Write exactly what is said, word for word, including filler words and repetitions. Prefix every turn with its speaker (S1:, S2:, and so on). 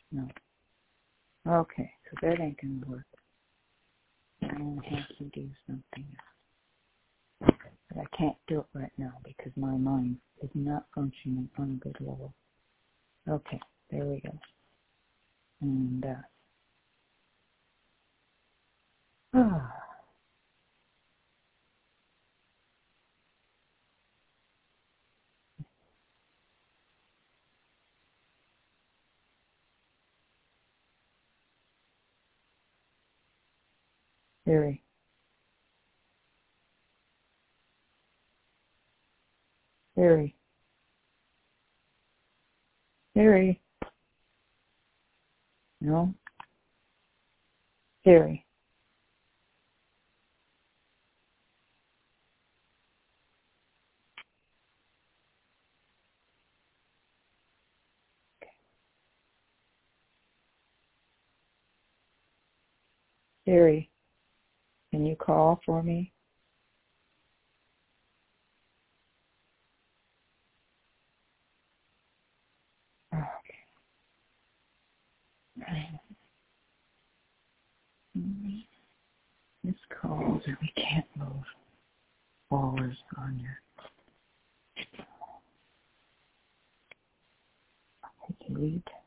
S1: No. Okay, so that ain't going to work. I'm going to have to do something else. But I can't do it right now because my mind is not functioning on a good level. Okay, there we go. And, uh, ah. Harry. Harry. Harry. No? Harry. Harry, can you call for me? Okay. This calls and we can't move forward on your delete.